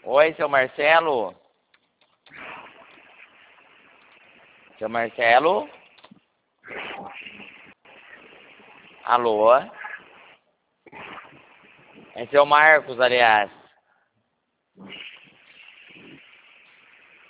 Oi, seu Marcelo? Seu Marcelo? Alô? É seu Marcos, aliás.